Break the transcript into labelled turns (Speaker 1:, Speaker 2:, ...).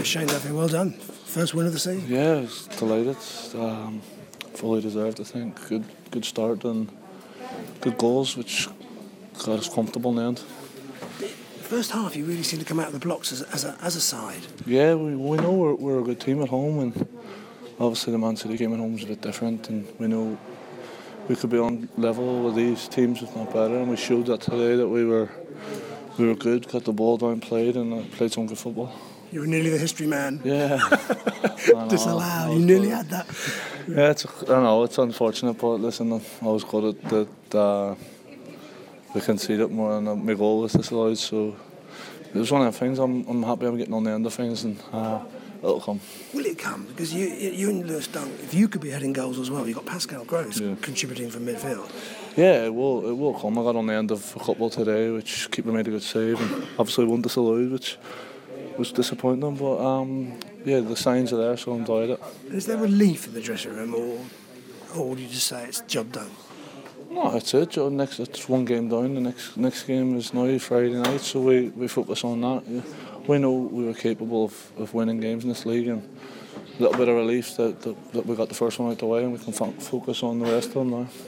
Speaker 1: Yeah, Shane Duffy, well done. First win of the season.
Speaker 2: Yeah, I was delighted. Fully deserved, I think. Good start and good goals, which got us comfortable in the end.
Speaker 1: First half, you really seem to come out of the blocks as a side.
Speaker 2: Yeah, we know we're a good team at home, and obviously the Man City game at home is a bit different, and we know we could be on level with these teams, if not better, and we showed that today that we were good, got the ball down, played some good football.
Speaker 1: You were nearly the history man.
Speaker 2: Yeah.
Speaker 1: Disallow. You nearly had that.
Speaker 2: Yeah, I know it's unfortunate, but listen, I was glad that we conceded more and my goal was disallowed. So it was one of the things. I'm happy I'm getting on the end of things, and it'll come.
Speaker 1: Will it come? Because you and Lewis Dunk, if you could be heading goals as well, you've got Pascal Gross contributing from midfield.
Speaker 2: Yeah, it will come. I got on the end of a couple today, which keeper made a good save, and obviously one disallowed, which was disappointing. But yeah, the signs are there, so I'm delighted.
Speaker 1: Is there relief in the dressing room, or would you just say it's job done?
Speaker 2: No, that's it. It's one game down. The next game is now Friday night, so we focus on that. Yeah. We know we were capable of winning games in this league, and a little bit of relief that we got the first one out the way, and we can focus on the rest of them now.